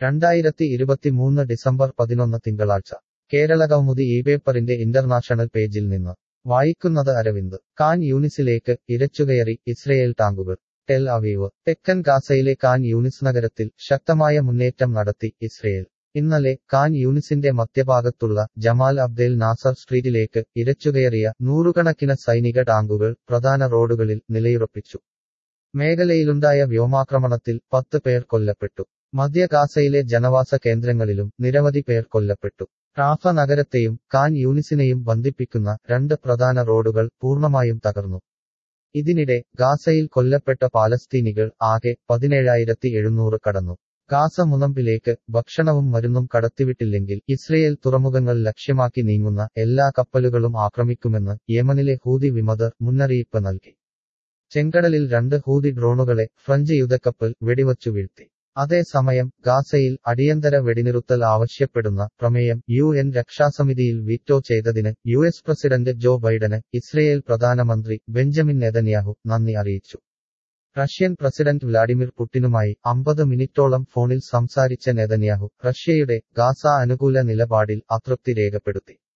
2023 December 11 തിങ്കളാഴ്ച Keralakaumudi ഇപേപ്പറിന്റെ international പേജിൽ നിന്ന് വായിക്കുന്നത് അരവിന്ദ്. കാൻ യൂനിസിലേക്ക് ഇരച്ചുകയറി ഇസ്രയേൽ ടാങ്കുകൾ. Tel Aviv. തെക്കൻ ഗാസയിലെ കാൻ യൂനിസ് നഗരത്തിൽ ശക്തമായ മുന്നേറ്റം നടത്തി ഇസ്രയേൽ. ഇന്നലെ കാൻ യൂനിസിന്റെ മധ്യഭാഗത്തുള്ള ജമാൽ അബ്ദേൽ നാസർ സ്ട്രീറ്റിലേക്ക് ഇരച്ചുകയറിയ നൂറുകണക്കിന് സൈനിക ടാങ്കുകൾ പ്രധാന റോഡുകളിൽ നിലയുറപ്പിച്ചു. മേഖലയിലുണ്ടായ വ്യോമാക്രമണത്തിൽ 10 പേർ കൊല്ലപ്പെട്ടു. മധ്യ ഗാസയിലെ ജനവാസ കേന്ദ്രങ്ങളിലും നിരവധി പേർ കൊല്ലപ്പെട്ടു. റാഫ നഗരത്തെയും കാൻ യൂനിസിനെയും ബന്ധിപ്പിക്കുന്ന 2 പ്രധാന റോഡുകൾ പൂർണ്ണമായും തകർന്നു. ഇതിനിടെ ഗാസയിൽ കൊല്ലപ്പെട്ട പാലസ്തീനികൾ ആകെ 17,700 കടന്നു. ഗാസ മുനമ്പിലേക്ക് ഭക്ഷണവും മരുന്നും കടത്തിവിട്ടില്ലെങ്കിൽ ഇസ്രയേൽ തുറമുഖങ്ങൾ ലക്ഷ്യമാക്കി നീങ്ങുന്ന എല്ലാ കപ്പലുകളും ആക്രമിക്കുമെന്ന് യമനിലെ ഹൂതി വിമതർ മുന്നറിയിപ്പ് നൽകി. ചെങ്കടലിൽ 2 ഹൂതി ഡ്രോണുകളെ ഫ്രഞ്ച് യുദ്ധക്കപ്പൽ വെടിവച്ചു വീഴ്ത്തി. അതേസമയം ഗാസയിൽ അടിയന്തര വെടിനിറുത്തൽ ആവശ്യപ്പെടുന്ന പ്രമേയം UN രക്ഷാസമിതിയിൽ വീറ്റോ ചെയ്തതിന് US പ്രസിഡന്റ് ജോ ബൈഡന് ഇസ്രയേൽ പ്രധാനമന്ത്രി ബെഞ്ചമിൻ നെതന്യാഹു നന്ദി അറിയിച്ചു. റഷ്യൻ പ്രസിഡന്റ് വ്ലാഡിമിർ പുടിനുമായി 50 മിനിറ്റോളം ഫോണിൽ സംസാരിച്ച നെതന്യാഹു റഷ്യയുടെ ഗാസ അനുകൂല നിലപാടിൽ അതൃപ്തി രേഖപ്പെടുത്തി.